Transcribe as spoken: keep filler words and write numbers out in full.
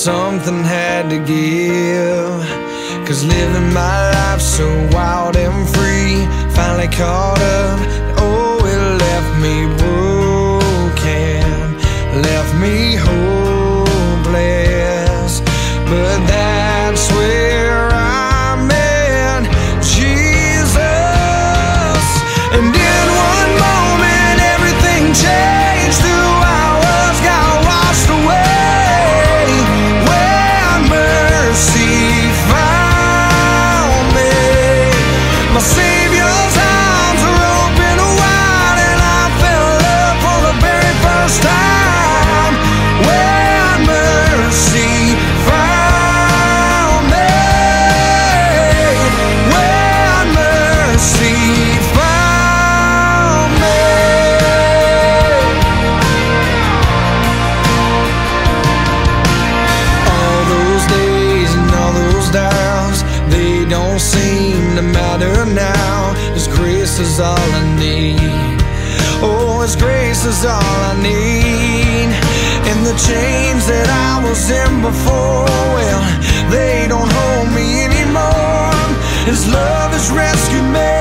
something had to give, 'cause living my life so wild and free finally caught up. Oh, it left me broken, left me hopeless. But that's where I met Jesus, and in one moment everything changed. Two hours got washed away when mercy found me. My Savior's arms were open wide, and I fell in love for the very first time when mercy found me. When mercy found me. All those days and all those doubts, they don't seem to matter now. His grace is all I need. Oh, His grace is all I need. And the chains that I was in before, well, they don't hold me anymore. His love has rescued me.